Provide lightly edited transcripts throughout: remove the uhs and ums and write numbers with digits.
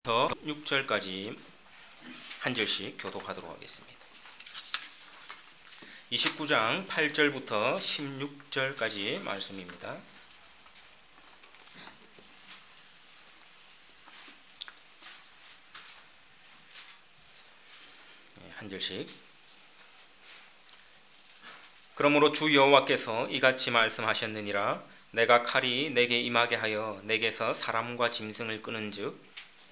6절까지 한 절씩 교독하도록 하겠습니다. 29장 8절부터 16절까지 말씀입니다. 한 절씩. 그러므로 주 여호와께서 이같이 말씀하셨느니라. 내가 칼이 내게 임하게 하여 내게서 사람과 짐승을 끄는즉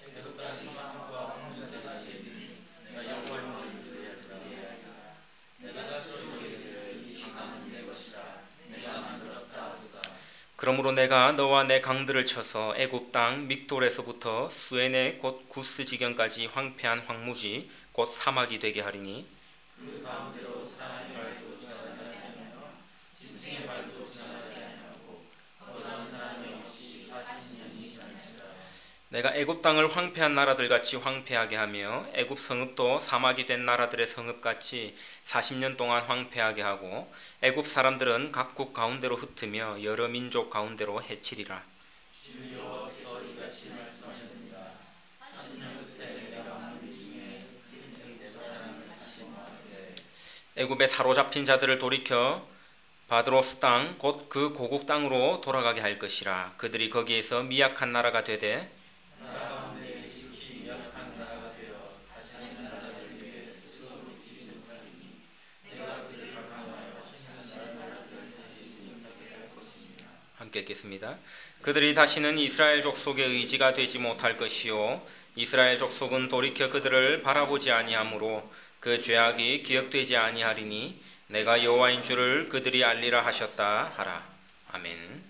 그러므로 내가 너와 내 강들을 쳐서 애굽 땅 믹돌에서부터 수에네 곧 구스 지경까지 황폐한 황무지 곧 사막이 되게 하리니 그 가운데로 사람의 발도 지나가지 아니하며 짐승의 발도 지나가지 아니하고 어떤 사람이 없이 40년이 지날지라. 내가 애굽 땅을 황폐한 나라들 같이 황폐하게 하며 애굽 성읍도 사막이 된 나라들의 성읍 같이 40년 동안 황폐하게 하고 애굽 사람들은 각국 가운데로 흩으며 여러 민족 가운데로 해치리라. 주 여호와께서 이같이 말씀하셨습니다. 40년 끝에 내가 만민 중에 큰 사람을 다시 모아게 애굽에 사로잡힌 자들을 돌이켜 바드로스 땅 곧 그 고국 땅으로 돌아가게 할 것이라. 그들이 거기에서 미약한 나라가 되되 함께 읽겠습니다. 그들이 다시는 이스라엘 족속의 의지가 되지 못할 것이요 이스라엘 족속은 돌이켜 그들을 바라보지 아니하므로 그 죄악이 기억되지 아니하리니 내가 여호와인 줄을 그들이 알리라 하셨다 하라. 아멘.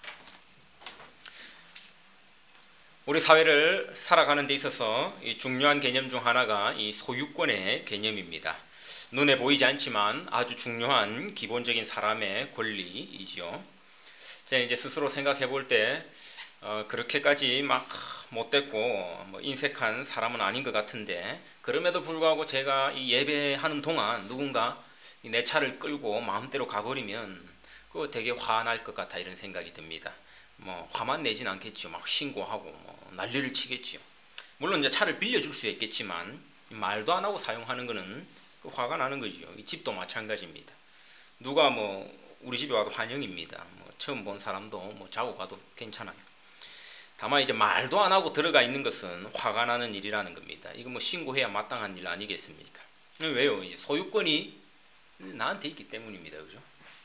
우리 사회를 살아가는 데 있어서 이 중요한 개념 중 하나가 이 소유권의 개념입니다. 눈에 보이지 않지만 아주 중요한 기본적인 사람의 권리이죠. 제가 이제 스스로 생각해 볼 때 그렇게까지 막 못됐고 인색한 사람은 아닌 것 같은데 그럼에도 불구하고 제가 이 예배하는 동안 누군가 내 차를 끌고 마음대로 가버리면 그거 되게 화날 것 같아 이런 생각이 듭니다. 화만 내진 않겠죠. 막 신고하고 난리를 치겠죠. 물론 이제 차를 빌려줄 수 있겠지만 말도 안 하고 사용하는 거는 화가 나는 거죠. 이 집도 마찬가지입니다. 누가 우리 집에 와도 환영입니다. 처음 본 사람도 자고 가도 괜찮아요. 다만 이제 말도 안 하고 들어가 있는 것은 화가 나는 일이라는 겁니다. 이거 신고해야 마땅한 일 아니겠습니까? 왜요? 이제 소유권이 나한테 있기 때문입니다. 그죠?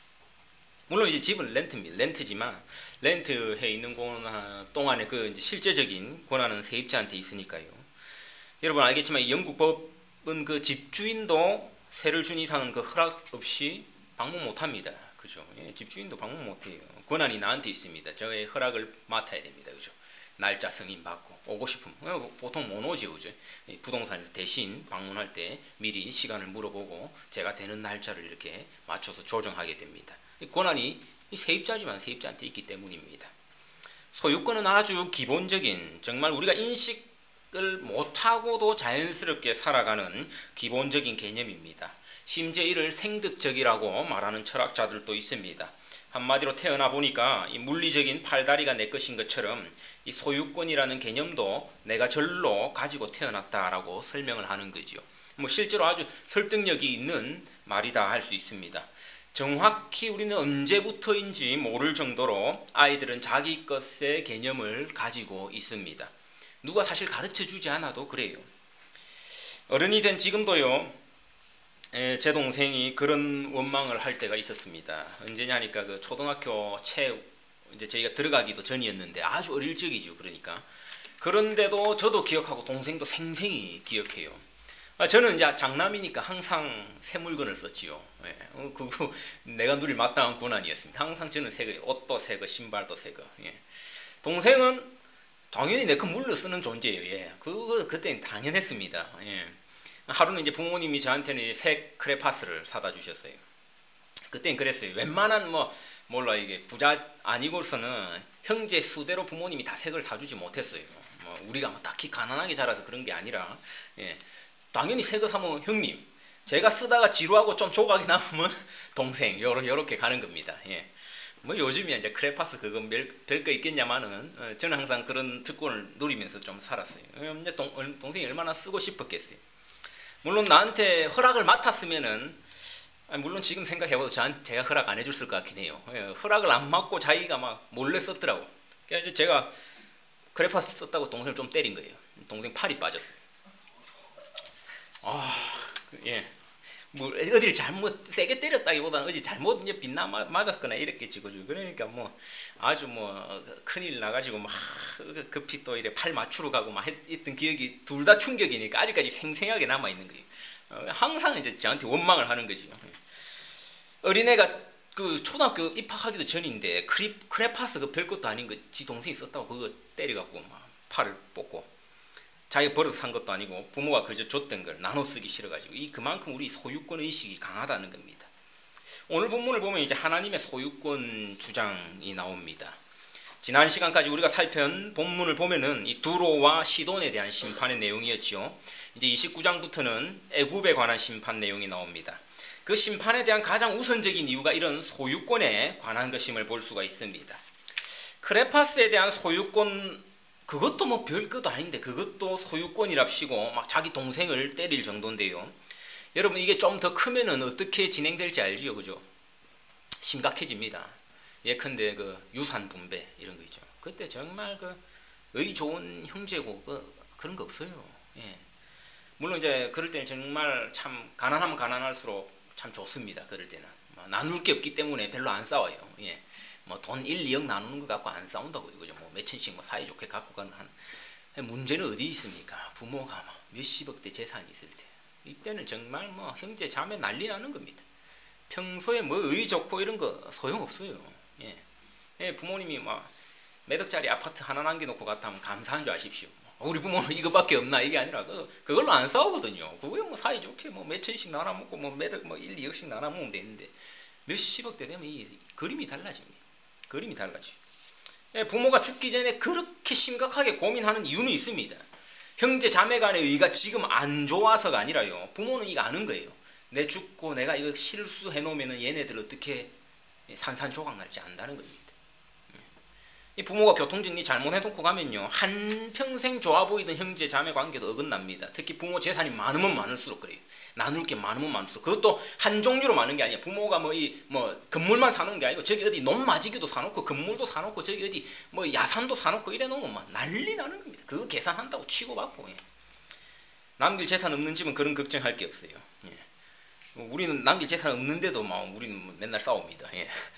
물론 이제 집은 렌트지만 렌트해 있는 동안에 그 이제 실제적인 권한은 세입자한테 있으니까요. 여러분 알겠지만 영국 법은 그 집주인도 세를 준 이상은 그 허락 없이 방문 못합니다. 그죠? 예, 집주인도 방문 못해요. 권한이 나한테 있습니다. 저의 허락을 맡아야 됩니다. 그죠? 날짜 승인 받고 오고 싶으면 보통 못 오죠. 그죠? 부동산에서 대신 방문할 때 미리 시간을 물어보고 제가 되는 날짜를 이렇게 맞춰서 조정하게 됩니다. 권한이 세입자지만 세입자한테 있기 때문입니다. 소유권은 아주 기본적인 정말 우리가 인식을 못하고도 자연스럽게 살아가는 기본적인 개념입니다. 심지어 이를 생득적이라고 말하는 철학자들도 있습니다. 한마디로 태어나 보니까 이 물리적인 팔다리가 내 것인 것처럼 이 소유권이라는 개념도 내가 절로 가지고 태어났다라고 설명을 하는 거죠. 실제로 아주 설득력이 있는 말이다 할 수 있습니다. 정확히 우리는 언제부터인지 모를 정도로 아이들은 자기 것의 개념을 가지고 있습니다. 누가 사실 가르쳐 주지 않아도 그래요. 어른이 된 지금도요. 제 동생이 그런 원망을 할 때가 있었습니다. 언제냐니까 그 초등학교 이제 저희가 들어가기도 전이었는데 아주 어릴 적이죠. 그러니까 그런데도 저도 기억하고 동생도 생생히 기억해요. 저는 이제 장남이니까 항상 새 물건을 썼지요. 그거 내가 누릴 마땅한 권한이었습니다. 항상 저는 새 거, 옷도 새 거, 신발도 새 거. 동생은 당연히 내 거 물러 쓰는 존재예요. 그때는 당연했습니다. 하루는 이제 부모님이 저한테는 새 크레파스를 사다 주셨어요. 그땐 그랬어요. 웬만한 몰라 이게 부자 아니고서는 형제 수대로 부모님이 다 새 걸 사주지 못했어요. 우리가 딱히 가난하게 자라서 그런 게 아니라 당연히 새 거 사면 형님, 제가 쓰다가 지루하고 좀 조각이 남으면 동생 요렇게 가는 겁니다. 뭐 요즘에 이제 크레파스 그거 별거 있겠냐마는 저는 항상 그런 특권을 누리면서 좀 살았어요. 이제 동생이 얼마나 쓰고 싶었겠어요. 물론 나한테 허락을 맡았으면은 물론 지금 생각해봐도 제가 허락 안 해줬을 것 같긴 해요. 허락을 안 받고 자기가 막 몰래 썼더라고. 그래서 이제 제가 크레파스 썼다고 동생을 좀 때린 거예요. 동생 팔이 빠졌어요. 예. 뭐 어디를 잘못 세게 때렸다기보다는 어디 잘못 이제 빛나 맞았거나 이랬겠지, 그죠? 그러니까 뭐 아주 뭐 큰일 나가지고 막 급히 또 이래 팔 맞추러 가고 막 했던 기억이 둘 다 충격이니까 아직까지 생생하게 남아 있는 거예요. 항상 이제 저한테 원망을 하는 거지. 어린애가 그 초등학교 입학하기도 전인데 크레파스 그 별것도 아닌 거 지 동생이 썼다고 그거 때려갖고 막 팔을 뽑고. 자기 버릇 산 것도 아니고 부모가 그저 줬던 걸 나눠 쓰기 싫어가지고 그만큼 우리 소유권 의식이 강하다는 겁니다. 오늘 본문을 보면 이제 하나님의 소유권 주장이 나옵니다. 지난 시간까지 우리가 살펴본 본문을 보면은 이 두로와 시돈에 대한 심판의 내용이었지요. 이제 29장부터는 애굽에 관한 심판 내용이 나옵니다. 그 심판에 대한 가장 우선적인 이유가 이런 소유권에 관한 것임을 볼 수가 있습니다. 크레파스에 대한 소유권 그것도 뭐 별것도 아닌데 그것도 소유권이랍시고 막 자기 동생을 때릴 정도인데요. 여러분 이게 좀 더 크면은 어떻게 진행될지 알지요, 그죠? 심각해집니다. 예컨대 그 유산 분배 이런 거 있죠. 그때 정말 그 의 좋은 형제고 그런 거 없어요. 예. 물론 이제 그럴 때는 정말 참 가난하면 가난할수록 참 좋습니다. 그럴 때는 나눌 게 없기 때문에 별로 안 싸워요. 예. 뭐 돈 1, 2억 나누는 거 갖고 안 싸운다고 이거죠. 뭐 몇천씩 뭐 사이좋게 갖고 가는 문제는 어디 있습니까? 부모가 뭐 몇십억대 재산이 있을 때 이때는 정말 뭐 형제 자매 난리 나는 겁니다. 평소에 뭐 의 좋고 이런 거 소용없어요. 예. 부모님이 막 몇 억짜리 아파트 하나 남겨놓고 갔다 하면 감사한 줄 아십시오. 우리 부모는 이거밖에 없나 이게 아니라 그걸로 안 싸우거든요. 그거야 뭐 사이좋게 뭐 몇천씩 나눠 먹고 뭐 몇 억 뭐 1, 2억씩 나눠 먹으면 되는데 몇십억대 되면 이 그림이 달라집니다. 그림이 달라져요. 부모가 죽기 전에 그렇게 심각하게 고민하는 이유는 있습니다. 형제 자매 간의 의가 지금 안 좋아서가 아니라요. 부모는 이거 아는 거예요. 내 죽고 내가 이거 실수해 놓으면 얘네들 어떻게 산산조각 날지 안다는 겁니다. 이 부모가 교통정리 잘못해놓고 가면요 한평생 좋아 보이던 형제 자매 관계도 어긋납니다. 특히 부모 재산이 많으면 많을수록 그래요. 나눌 게 많으면 많을수록 그것도 한 종류로 많은 게 아니야. 부모가 뭐 건물만 사놓은 게 아니고 저기 어디 논마지기도 사놓고 건물도 사놓고 저기 어디 뭐 야산도 사놓고 이래 놓으면 막 난리 나는 겁니다. 그거 계산한다고 치고받고. 남길 재산 없는 집은 그런 걱정할 게 없어요. 우리는 남길 재산 없는데도 막 우리는 맨날 싸웁니다.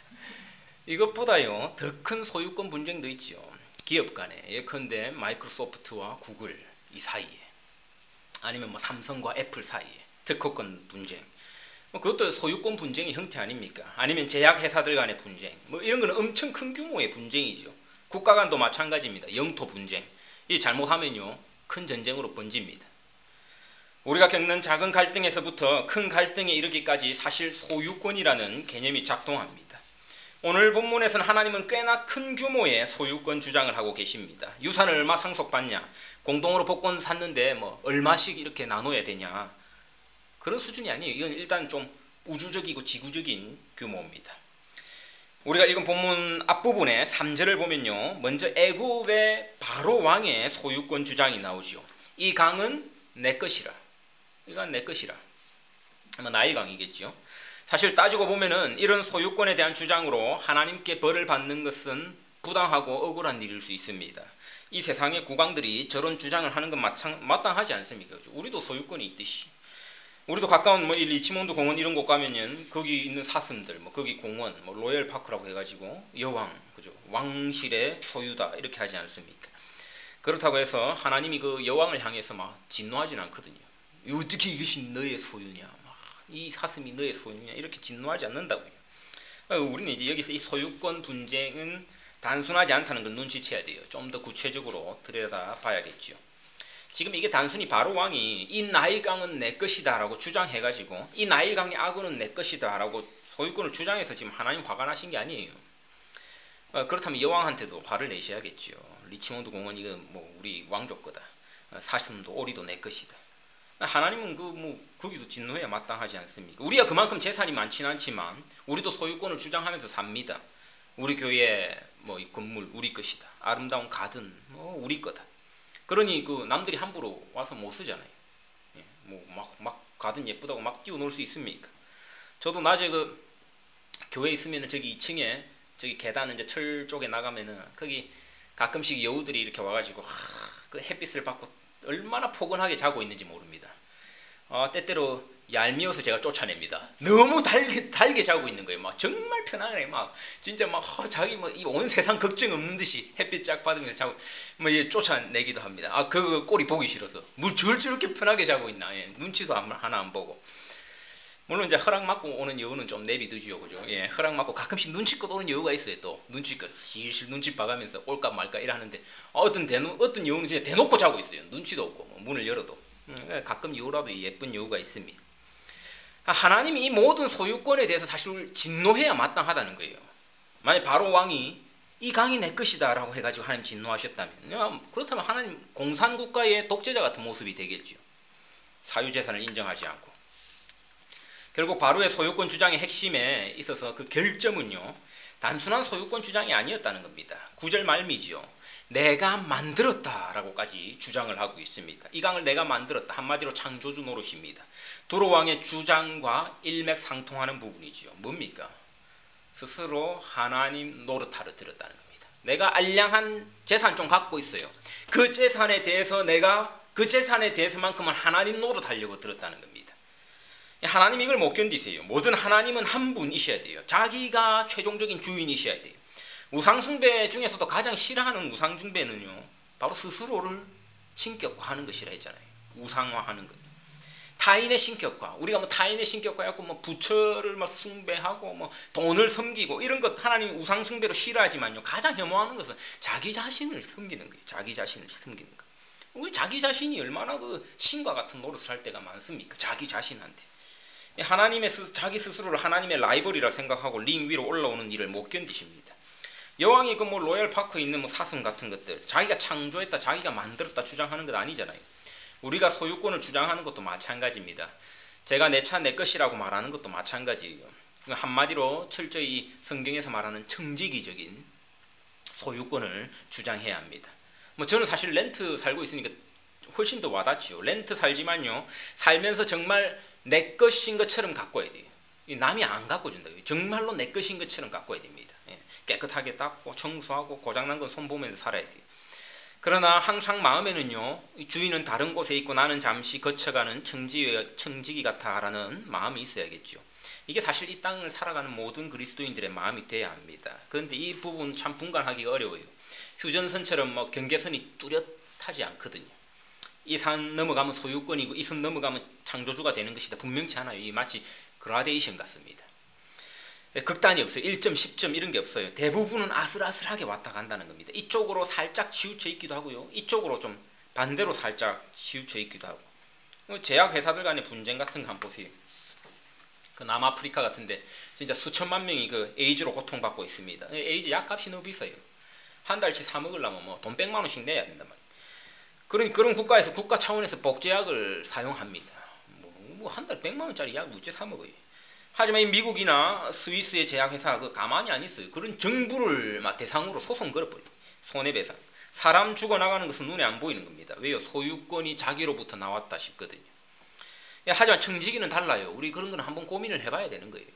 이것보다요 더 큰 소유권 분쟁도 있죠. 기업 간에 예컨대 마이크로소프트와 구글 이 사이에 아니면 뭐 삼성과 애플 사이에 특허권 분쟁 그것도 소유권 분쟁의 형태 아닙니까? 아니면 제약회사들 간의 분쟁 뭐 이런 거는 엄청 큰 규모의 분쟁이죠. 국가 간도 마찬가지입니다. 영토 분쟁 이 잘못하면요 큰 전쟁으로 번집니다. 우리가 겪는 작은 갈등에서부터 큰 갈등에 이르기까지 사실 소유권이라는 개념이 작동합니다. 오늘 본문에서는 하나님은 꽤나 큰 규모의 소유권 주장을 하고 계십니다. 유산을 얼마 상속받냐, 공동으로 복권 샀는데 뭐 얼마씩 이렇게 나눠야 되냐 그런 수준이 아니에요. 이건 일단 좀 우주적이고 지구적인 규모입니다. 우리가 읽은 본문 앞부분의 3절을 보면요 먼저 애굽의 바로 왕의 소유권 주장이 나오죠. 이 강은 내 것이라. 이건 내 것이라. 아마 나일 강이겠죠. 사실 따지고 보면은 이런 소유권에 대한 주장으로 하나님께 벌을 받는 것은 부당하고 억울한 일일 수 있습니다. 이 세상의 국왕들이 저런 주장을 하는 건 마땅하지 않습니까? 우리도 소유권이 있듯이. 우리도 가까운 뭐 리치몬드 공원 이런 곳 가면은 거기 있는 사슴들, 뭐 거기 공원, 뭐 로열 파크라고 해가지고 여왕, 그죠? 왕실의 소유다 이렇게 하지 않습니까? 그렇다고 해서 하나님이 그 여왕을 향해서 막 진노하진 않거든요. 어떻게 이것이 너의 소유냐? 이 사슴이 너의 소유냐 이렇게 진노하지 않는다고요. 우리는 이제 여기서 이 소유권 분쟁은 단순하지 않다는 걸 눈치채야 돼요. 좀 더 구체적으로 들여다봐야겠죠. 지금 이게 단순히 바로 왕이 이 나일강은 내 것이다 라고 주장해가지고 이 나일강의 악어는 내 것이다 라고 소유권을 주장해서 지금 하나님 화가 나신 게 아니에요. 그렇다면 여왕한테도 화를 내셔야겠죠. 리치몬드 공원 이거 뭐 우리 왕족 거다. 사슴도 오리도 내 것이다. 하나님은 거기도 진노해야 마땅하지 않습니까? 우리가 그만큼 재산이 많지는 않지만 우리도 소유권을 주장하면서 삽니다. 우리 교회 뭐 이 건물 우리 것이다. 아름다운 가든 뭐 우리 거다. 그러니 그 남들이 함부로 와서 못 쓰잖아요. 예, 뭐 막 가든 예쁘다고 막 띄워놓을 수 있습니까? 저도 낮에 그 교회 있으면은 저기 2층에 저기 계단 이제 철 쪽에 나가면은 거기 가끔씩 여우들이 이렇게 와가지고 그 햇빛을 받고 얼마나 포근하게 자고 있는지 모릅니다. 때때로 얄미워서 제가 쫓아냅니다. 너무 달게 자고 있는 거예요. 막 정말 편안해. 막 진짜 막 자기 뭐 이 온 세상 걱정 없는 듯이 햇빛 쫙 받으면서 자고 뭐 쫓아내기도 합니다. 그 꼴이 보기 싫어서 뭘 저렇게 편하게 자고 있나. 예, 눈치도 하나 안 보고. 물론 이제 허락 받고 오는 여우는 좀 내비두지요, 그죠? 예, 허락 받고 가끔씩 눈치껏 오는 여우가 있어요. 또 눈치껏 실실 눈치 봐가면서 올까 말까 이러는데 어떤 여우는 진짜 대놓고 자고 있어요. 눈치도 없고 문을 열어도. 가끔 여우라도 예쁜 여우가 있습니다. 하나님이 이 모든 소유권에 대해서 사실 진노해야 마땅하다는 거예요. 만약 바로 왕이 이 강이 내 것이다 라고 해가지고 하나님 진노하셨다면, 그렇다면 하나님 공산국가의 독재자 같은 모습이 되겠죠. 사유재산을 인정하지 않고. 결국 바로의 소유권 주장의 핵심에 있어서 그 결점은요, 단순한 소유권 주장이 아니었다는 겁니다. 9절 말미지요. 내가 만들었다 라고까지 주장을 하고 있습니다. 이 강을 내가 만들었다. 한마디로 창조주 노릇입니다. 두로왕의 주장과 일맥상통하는 부분이지요. 뭡니까? 스스로 하나님 노릇하러 들었다는 겁니다. 내가 알량한 재산 좀 갖고 있어요. 그 재산에 대해서만큼은 하나님 노릇하려고 들었다는 겁니다. 하나님 이걸 못 견디세요. 모든 하나님은 한 분이셔야 돼요. 자기가 최종적인 주인이셔야 돼요. 우상숭배 중에서도 가장 싫어하는 우상숭배는요, 바로 스스로를 신격화하는 것이라 했잖아요. 우상화하는 것. 타인의 신격화. 우리가 뭐 타인의 신격화 해갖고 뭐 부처를 막 숭배하고 뭐 돈을 섬기고 이런 것 하나님 우상숭배로 싫어하지만요, 가장 혐오하는 것은 자기 자신을 섬기는 거예요. 자기 자신을 섬기는 것. 우리 자기 자신이 얼마나 그 신과 같은 노릇을 할 때가 많습니까? 자기 자신한테. 하나님의 자기 스스로를 하나님의 라이벌이라 생각하고 링 위로 올라오는 일을 못 견디십니다. 여왕이 그 뭐 로얄파크에 있는 뭐 사슴 같은 것들, 자기가 창조했다, 자기가 만들었다 주장하는 것 아니잖아요. 우리가 소유권을 주장하는 것도 마찬가지입니다. 제가 내 차 내 것이라고 말하는 것도 마찬가지예요. 한마디로 철저히 성경에서 말하는 청지기적인 소유권을 주장해야 합니다. 뭐 저는 사실 렌트 살고 있으니까 훨씬 더 와닿지요. 렌트 살지만요, 살면서 정말 내 것인 것처럼 가꿔야 돼요. 남이 안 갖고 준다고요. 정말로 내 것인 것처럼 가꿔야 됩니다. 깨끗하게 닦고 청소하고 고장난 건 손보면서 살아야 돼요. 그러나 항상 마음에는요, 주인은 다른 곳에 있고 나는 잠시 거쳐가는 청지기 같아라는 마음이 있어야겠죠. 이게 사실 이 땅을 살아가는 모든 그리스도인들의 마음이 돼야 합니다. 그런데 이 부분 참 분간하기가 어려워요. 휴전선처럼 뭐 경계선이 뚜렷하지 않거든요. 이 산 넘어가면 소유권이고 이 선 넘어가면 창조주가 되는 것이다. 분명치 않아요. 이 마치 그라데이션 같습니다. 극단이 없어요. 1점, 10점 이런 게 없어요. 대부분은 아슬아슬하게 왔다 간다는 겁니다. 이쪽으로 살짝 치우쳐 있기도 하고요. 이쪽으로 좀 반대로 살짝 치우쳐 있기도 하고. 제약회사들 간의 분쟁 같은 거 한번 보세요. 그 남아프리카 같은데 진짜 수천만 명이 그 에이즈로 고통받고 있습니다. 에이즈 약값이 너무 비싸요. 한 달치 사 먹으려면 뭐 돈 100만 원씩 내야 된단 말이에요. 그런 국가에서 국가 차원에서 복제약을 사용합니다. 뭐 한 달 100만 원짜리 약 어째 사 먹어요. 하지만 이 미국이나 스위스의 제약회사 그 가만히 안 있어요. 그런 정부를 대상으로 소송 걸어버려요. 손해배상. 사람 죽어나가는 것은 눈에 안 보이는 겁니다. 왜요? 소유권이 자기로부터 나왔다 싶거든요. 하지만 청지기는 달라요. 우리 그런 거는 한번 고민을 해봐야 되는 거예요.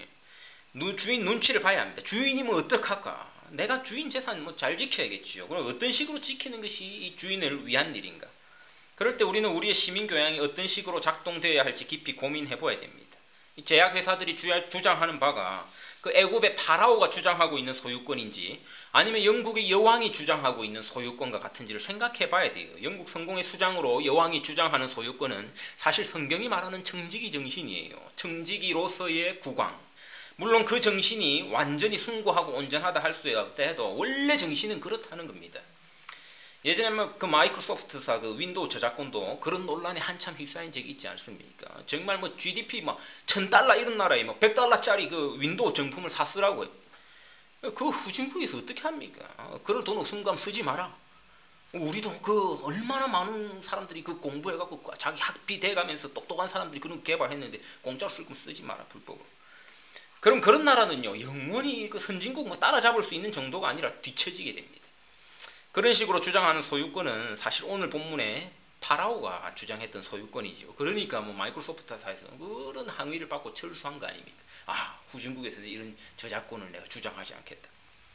주인 눈치를 봐야 합니다. 주인이면 어떡할까? 내가 주인 재산 뭐 잘 지켜야겠지요. 그럼 어떤 식으로 지키는 것이 이 주인을 위한 일인가? 그럴 때 우리는 우리의 시민 교양이 어떤 식으로 작동되어야 할지 깊이 고민해 보아야 됩니다. 이 제약회사들이 주장하는 바가 그 애굽의 파라오가 주장하고 있는 소유권인지 아니면 영국의 여왕이 주장하고 있는 소유권과 같은지를 생각해 봐야 돼요. 영국 성공의 수장으로 여왕이 주장하는 소유권은 사실 성경이 말하는 청지기 정신이에요. 청지기로서의 국왕. 물론 그 정신이 완전히 숭고하고 온전하다 할 수 없다 해도 원래 정신은 그렇다는 겁니다. 예전에 그 마이크로소프트사 그 윈도우 저작권도 그런 논란에 한참 휩싸인 적이 있지 않습니까? 정말 뭐 GDP 막 $1000 이런 나라에 뭐 $100짜리 그 윈도우 정품을 샀으라고요. 그 후진국에서 어떻게 합니까? 그럴 돈 없으면 그럼 쓰지 마라. 우리도 그 얼마나 많은 사람들이 그 공부해갖고 자기 학비 대가면서 똑똑한 사람들이 그런 개발했는데 공짜로 쓸 거면 쓰지 마라 불법으로. 그럼 그런 나라는요 영원히 그 선진국 뭐 따라잡을 수 있는 정도가 아니라 뒤처지게 됩니다. 그런 식으로 주장하는 소유권은 사실 오늘 본문에 파라오가 주장했던 소유권이죠. 그러니까 뭐 마이크로소프트사에서 그런 항의를 받고 철수한 거 아닙니까? 아, 후진국에서는 이런 저작권을 내가 주장하지 않겠다.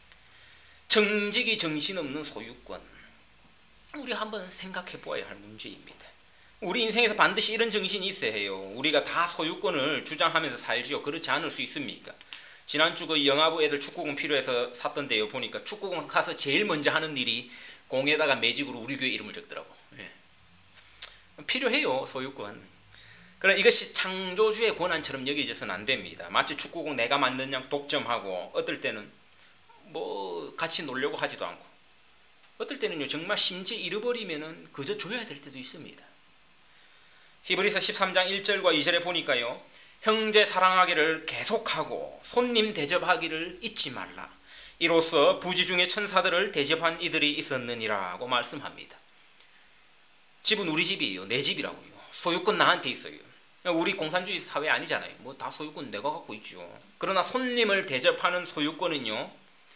정직이 정신없는 소유권, 우리 한번 생각해 보아야 할 문제입니다. 우리 인생에서 반드시 이런 정신이 있어야 해요. 우리가 다 소유권을 주장하면서 살지요. 그렇지 않을 수 있습니까? 지난주 그 영화부 애들 축구공 필요해서 샀던데요. 보니까 축구공 가서 제일 먼저 하는 일이 공에다가 매직으로 우리 교회 이름을 적더라고. 예. 필요해요, 소유권. 그러나 이것이 창조주의 권한처럼 여겨져서는 안 됩니다. 마치 축구공 내가 만든 양 독점하고, 어떨 때는 뭐 같이 놀려고 하지도 않고, 어떨 때는요 정말 심지어 잃어버리면은 그저 줘야 될 때도 있습니다. 히브리서 13장 1절과 2절에 보니까요, 형제 사랑하기를 계속하고 손님 대접하기를 잊지 말라. 이로써 부지 중에 천사들을 대접한 이들이 있었느니라고 말씀합니다. 집은 우리 집이에요. 내 집이라고요. 소유권 나한테 있어요. 우리 공산주의 사회 아니잖아요. 뭐 다 소유권 내가 갖고 있죠. 그러나 손님을 대접하는 소유권은요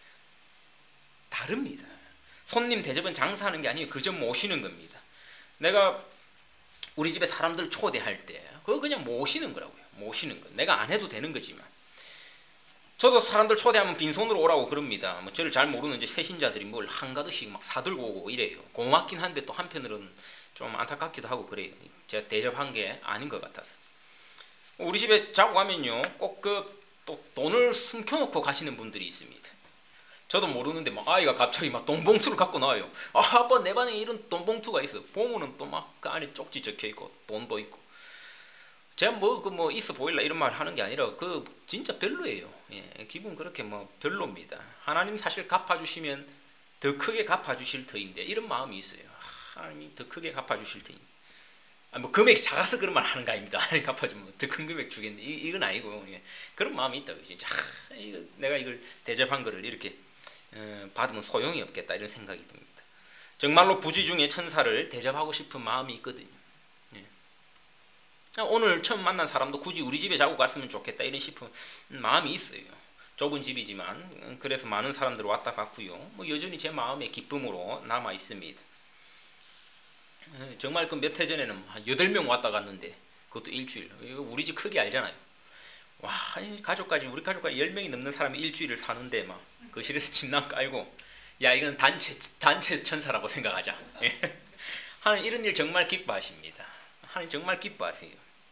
다릅니다. 손님 대접은 장사하는 게 아니에요. 그저 모시는 겁니다. 내가 우리 집에 사람들 초대할 때 그거 그냥 모시는 거라고요. 모시는 거. 내가 안 해도 되는 거지만, 저도 사람들 초대하면 빈손으로 오라고 그럽니다. 뭐 저를 잘 모르는 이제 새신자들이 뭘 한가득씩 막 사들고 오고 이래요. 고맙긴 한데 또 한편으로는 좀 안타깝기도 하고 그래요. 제가 대접한 게 아닌 것 같아서. 우리 집에 자고 가면요 꼭 그 또 돈을 숨겨놓고 가시는 분들이 있습니다. 저도 모르는데 막 아이가 갑자기 막 돈봉투를 갖고 나와요. 아, 아빠 내 방에 이런 돈봉투가 있어. 보면은 또 막 그 안에 쪽지 적혀 있고 돈도 있고. 제가 뭐 있어 보일라 이런 말 하는 게 아니라 그 진짜 별로예요. 예, 기분 그렇게 뭐 별로입니다. 하나님 사실 갚아주시면 더 크게 갚아주실 터인데 이런 마음이 있어요. 하나님이 더 크게 갚아주실 터인데. 뭐 금액이 작아서 그런 말 하는 거 아닙니다. 하나님 갚아주면 더 큰 금액 주겠네. 이건 아니고, 예. 그런 마음이 있다고 진짜. 내가 이걸 대접한 거를 이렇게 받으면 소용이 없겠다 이런 생각이 듭니다. 정말로 부지 중에 천사를 대접하고 싶은 마음이 있거든요. 예. 오늘 처음 만난 사람도 굳이 우리 집에 자고 갔으면 좋겠다 이런 싶은 마음이 있어요. 좁은 집이지만 그래서 많은 사람들 왔다 갔고요. 뭐 여전히 제 마음의 기쁨으로 남아 있습니다. 정말 그 몇 해 전에는 한 8명 왔다 갔는데 그것도 일주일. 우리 집 크기 알잖아요. 와, 우리 가족까지 10명이 넘는 사람이 일주일을 사는데 막 거실에서 침낭 깔고, 야 이건 단체 천사라고 생각하자. 하나님 이런 일 정말 기뻐하십니다. 하나님 정말 기뻐하세요.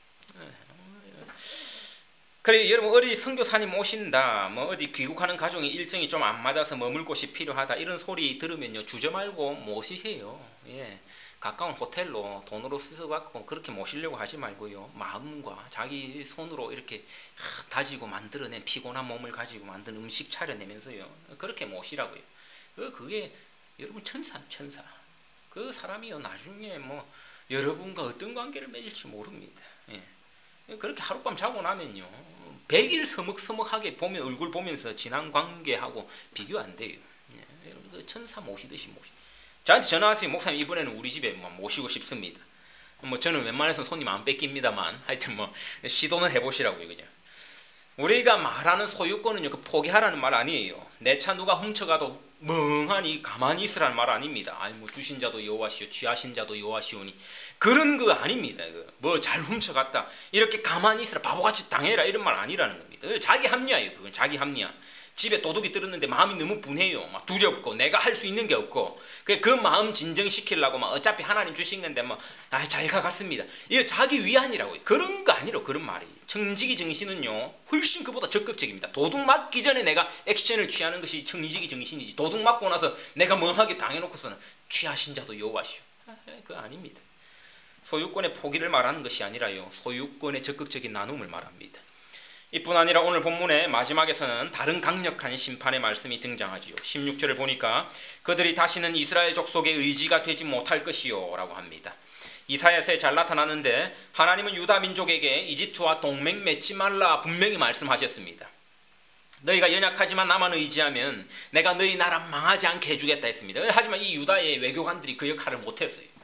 그래 여러분, 어디 선교사님 오신다, 뭐 어디 귀국하는 가정이 일정이 좀 안 맞아서 머물 곳이 필요하다 이런 소리 들으면요 주저 말고 모시세요. 예. 가까운 호텔로 돈으로 쓰서갖고 그렇게 모시려고 하지 말고요, 마음과 자기 손으로 이렇게 다지고 만들어낸 피곤한 몸을 가지고 만든 음식 차려내면서요 그렇게 모시라고요. 그게 여러분 천사. 그 사람이요 나중에 뭐 여러분과 어떤 관계를 맺을지 모릅니다. 예. 그렇게 하룻밤 자고 나면요 100일 서먹서먹하게 보면 얼굴 보면서 지난 관계하고 비교 안 돼요. 예. 여러분 그 천사 모시듯이 저한테 전화하세요. 목사님 이번에는 우리 집에 모시고 싶습니다. 뭐 저는 웬만해서 손님 안 뺏깁니다만 하여튼 뭐 시도는 해보시라고요. 그죠? 우리가 말하는 소유권은요 그 포기하라는 말 아니에요. 내 차 누가 훔쳐가도 멍하니 가만히 있으라는 말 아닙니다. 아니 뭐 주신 자도 여호와시오 취하신 자도 여호와시오니 그런 거 아닙니다. 뭐 잘 훔쳐갔다 이렇게 가만히 있으라 바보같이 당해라 이런 말 아니라는 겁니다. 자기 합리화예요. 그건 자기 합리화. 집에 도둑이 들었는데 마음이 너무 분해요. 막 두렵고 내가 할 수 있는 게 없고 그 마음 진정시키려고 막 어차피 하나님 주신 건데 뭐 잘 가갔습니다. 이거 자기 위안이라고요. 그런 거 아니라 그런 말이. 정직이 정신은요 훨씬 그보다 적극적입니다. 도둑 맞기 전에 내가 액션을 취하는 것이 정직이 정신이지, 도둑 맞고 나서 내가 멍하게 당해놓고서는 취하신 자도 여호와시오. 그거 아닙니다. 소유권의 포기를 말하는 것이 아니라요 소유권의 적극적인 나눔을 말합니다. 이뿐 아니라 오늘 본문의 마지막에서는 다른 강력한 심판의 말씀이 등장하지요. 16절을 보니까 그들이 다시는 이스라엘 족속의 의지가 되지 못할 것이요 라고 합니다. 이사야서에 잘 나타나는데 하나님은 유다 민족에게 이집트와 동맹 맺지 말라 분명히 말씀하셨습니다. 너희가 연약하지만 나만 의지하면 내가 너희 나라 망하지 않게 해주겠다 했습니다. 하지만 이 유다의 외교관들이 그 역할을 못했어요.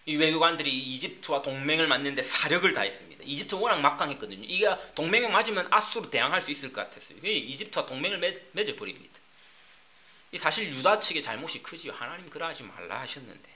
이 외교관들이 이집트와 동맹을 맺는데 사력을 다했습니다. 이집트 워낙 막강했거든요. 이게 동맹을 맞으면 아수로 대항할 수 있을 것 같았어요. 이집트와 동맹을 맺어버립니다. 이 사실 유다 측의 잘못이 크지요. 하나님 그러하지 말라 하셨는데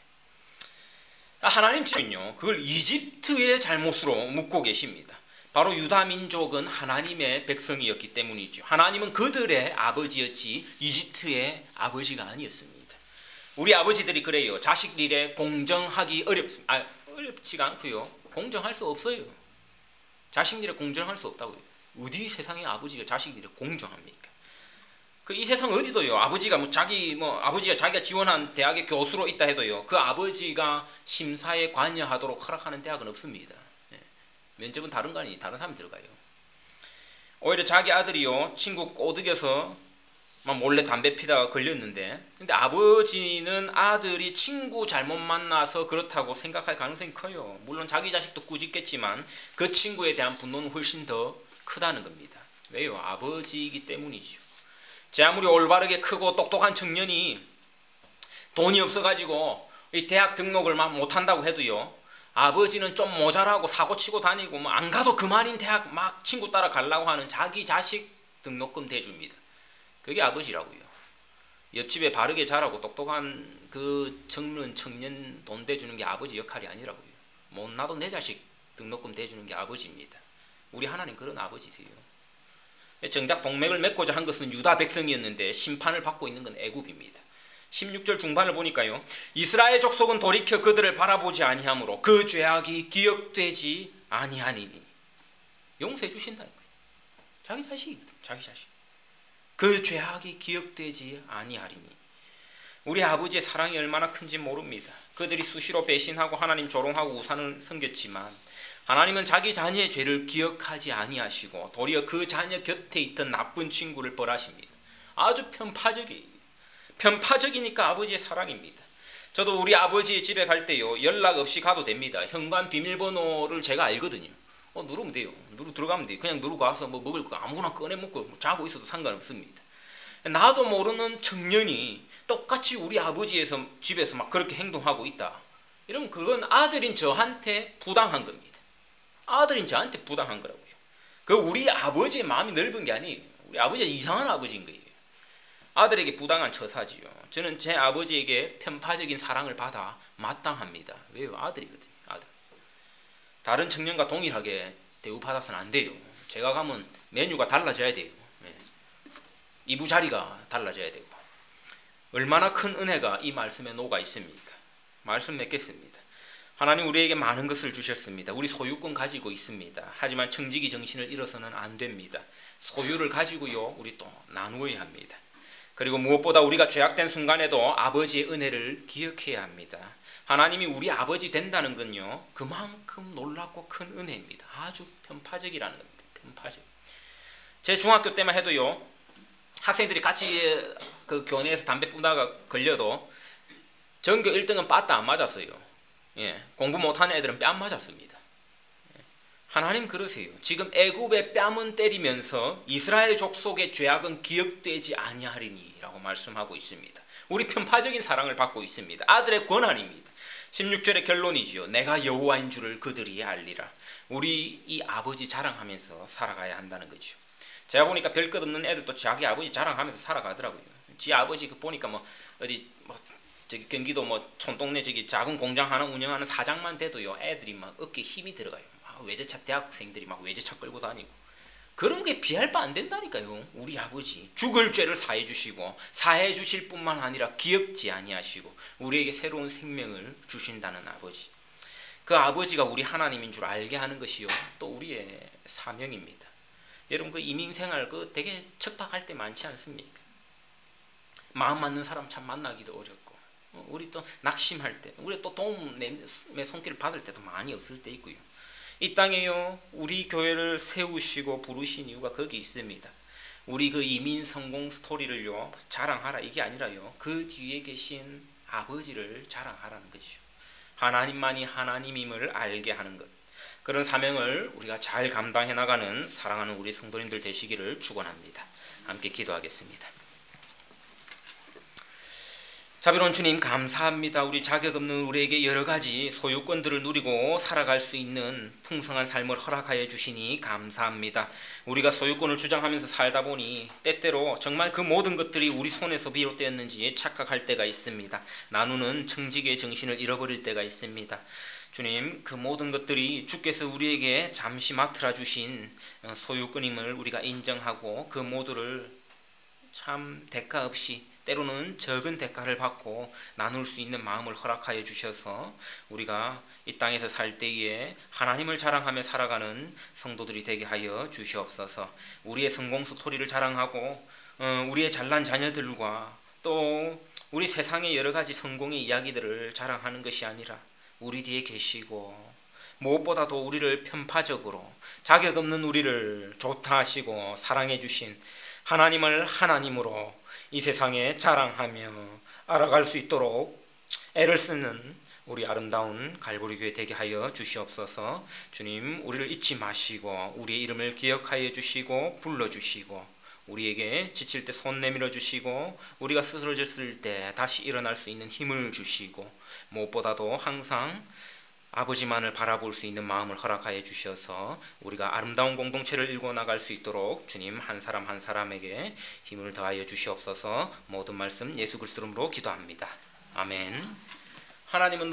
하나님 측은요 그걸 이집트의 잘못으로 묻고 계십니다. 바로 유다 민족은 하나님의 백성이었기 때문이죠. 하나님은 그들의 아버지였지 이집트의 아버지가 아니었습니다. 우리 아버지들이 그래요. 자식 일에 공정하기 어렵습니다. 어렵지가 않고요. 공정할 수 없어요. 자식 일에 공정할 수 없다고요. 어디 세상에 아버지가 자식 일에 공정합니까? 이 세상 어디도요. 아버지가 아버지가 자기가 지원한 대학의 교수로 있다 해도요. 그 아버지가 심사에 관여하도록 허락하는 대학은 없습니다. 면접은 다른 사람이 들어가요. 오히려 자기 아들이요 친구 꼬드겨서 몰래 담배 피다가 걸렸는데 근데 아버지는 아들이 친구 잘못 만나서 그렇다고 생각할 가능성이 커요. 물론 자기 자식도 꾸짖겠지만 그 친구에 대한 분노는 훨씬 더 크다는 겁니다. 왜요? 아버지이기 때문이죠. 제 아무리 올바르게 크고 똑똑한 청년이 돈이 없어가지고 이 대학 등록을 막 못한다고 해도요 아버지는 좀 모자라고 사고치고 다니고 안 가도 그만인 대학 막 친구 따라 가려고 하는 자기 자식 등록금 대줍니다. 그게 아버지라고요. 옆집에 바르게 자라고 똑똑한 그 젊은 청년 돈 대주는 게 아버지 역할이 아니라고요. 못나도 내 자식 등록금 대주는 게 아버지입니다. 우리 하나님 그런 아버지세요. 정작 동맹을 맺고자 한 것은 유다 백성이었는데 심판을 받고 있는 건 애굽입니다. 16절 중반을 보니까요. 이스라엘 족속은 돌이켜 그들을 바라보지 아니하므로 그 죄악이 기억되지 아니하니니. 용서해 주신다는 거예요. 자기 자식. 그 죄악이 기억되지 아니하리니. 우리 아버지의 사랑이 얼마나 큰지 모릅니다. 그들이 수시로 배신하고 하나님 조롱하고 우상을 섬겼지만 하나님은 자기 자녀의 죄를 기억하지 아니하시고 도리어 그 자녀 곁에 있던 나쁜 친구를 벌하십니다. 아주 편파적이니까 아버지의 사랑입니다. 저도 우리 아버지 집에 갈 때요 연락 없이 가도 됩니다. 현관 비밀번호를 제가 알거든요. 누르면 돼요. 들어가면 돼요. 그냥 누르고 와서 먹을 거 아무거나 꺼내 먹고 자고 있어도 상관없습니다. 나도 모르는 청년이 똑같이 우리 아버지 집에서 막 그렇게 행동하고 있다. 이러면 그건 아들인 저한테 부당한 겁니다. 아들인 저한테 부당한 거라고요. 그 우리 아버지의 마음이 넓은 게 아니에요. 우리 아버지가 이상한 아버지인 거예요. 아들에게 부당한 처사지요. 저는 제 아버지에게 편파적인 사랑을 받아 마땅합니다. 왜요? 아들이거든요. 아들. 다른 청년과 동일하게 대우받아서는 안 돼요. 제가 가면 메뉴가 달라져야 돼요. 이부자리가 달라져야 되고. 얼마나 큰 은혜가 이 말씀에 녹아 있습니까? 말씀 맺겠습니다. 하나님 우리에게 많은 것을 주셨습니다. 우리 소유권 가지고 있습니다. 하지만 청지기 정신을 잃어서는 안 됩니다. 소유를 가지고요 우리 또 나누어야 합니다. 그리고 무엇보다 우리가 죄악된 순간에도 아버지의 은혜를 기억해야 합니다. 하나님이 우리 아버지 된다는 건요 그만큼 놀랍고 큰 은혜입니다. 아주 편파적이라는 겁니다. 편파적. 제 중학교 때만 해도요 학생들이 같이 그 교내에서 담배 피다가 걸려도 전교 1등은 빠따 안 맞았어요. 공부 못하는 애들은 뺨 맞았습니다. 하나님 그러세요. 지금 애굽의 뺨은 때리면서 이스라엘 족속의 죄악은 기억되지 아니하리니 라고 말씀하고 있습니다. 우리 편파적인 사랑을 받고 있습니다. 아들의 권한입니다. 16절의 결론이지요. 내가 여호와인 줄을 그들이 알리라. 우리 이 아버지 자랑하면서 살아가야 한다는 거죠. 제가 보니까 별것 없는 애들도 자기 아버지 자랑하면서 살아가더라고요. 지 아버지 보니까 저기 경기도 촌동네 저기 작은 공장 하나 운영하는 사장만 돼도요 애들이 막 어깨에 힘이 들어가요. 외제차 대학생들이 막 외제차 끌고 다니고 그런 게 비할 바 안 된다니까요. 우리 아버지 죽을 죄를 사해 주시고 사해 주실 뿐만 아니라 기억지 아니하시고 우리에게 새로운 생명을 주신다는 아버지. 그 아버지가 우리 하나님인 줄 알게 하는 것이요 또 우리의 사명입니다. 여러분 그 이민생활 그 되게 척박할 때 많지 않습니까? 마음 맞는 사람 참 만나기도 어렵고 우리 또 낙심할 때 우리 또 도움의 손길을 받을 때도 많이 없을 때 있고요. 이 땅에요 우리 교회를 세우시고 부르신 이유가 거기 있습니다. 우리 그 이민 성공 스토리를요 자랑하라 이게 아니라요 그 뒤에 계신 아버지를 자랑하라는 것이죠. 하나님만이 하나님임을 알게 하는 것. 그런 사명을 우리가 잘 감당해 나가는 사랑하는 우리 성도님들 되시기를 축원합니다. 함께 기도하겠습니다. 자비로운 주님 감사합니다. 우리 자격 없는 우리에게 여러 가지 소유권들을 누리고 살아갈 수 있는 풍성한 삶을 허락하여 주시니 감사합니다. 우리가 소유권을 주장하면서 살다 보니 때때로 정말 그 모든 것들이 우리 손에서 비롯되었는지 착각할 때가 있습니다. 나누는 청지기의 정신을 잃어버릴 때가 있습니다. 주님, 그 모든 것들이 주께서 우리에게 잠시 맡으라 주신 소유권임을 우리가 인정하고 그 모두를 참 대가 없이 때로는 적은 대가를 받고 나눌 수 있는 마음을 허락하여 주셔서 우리가 이 땅에서 살 때에 하나님을 자랑하며 살아가는 성도들이 되게 하여 주시옵소서. 우리의 성공 스토리를 자랑하고 우리의 잘난 자녀들과 또 우리 세상의 여러 가지 성공의 이야기들을 자랑하는 것이 아니라 우리 뒤에 계시고 무엇보다도 우리를 편파적으로 자격 없는 우리를 좋다 하시고 사랑해 주신 하나님을 하나님으로 이 세상에 자랑하며 알아갈 수 있도록 애를 쓰는 우리 아름다운 갈보리 교회 되게 하여 주시옵소서. 주님, 우리를 잊지 마시고 우리의 이름을 기억하여 주시고 불러주시고 우리에게 지칠 때 손 내밀어 주시고 우리가 쓰러졌을 때 다시 일어날 수 있는 힘을 주시고 무엇보다도 항상 아버지만을 바라볼 수 있는 마음을 허락하여 주셔서 우리가 아름다운 공동체를 일궈 나갈 수 있도록 주님 한 사람 한 사람에게 힘을 더하여 주시옵소서. 모든 말씀 예수 그리스도 이름으로 기도합니다. 아멘. 하나님은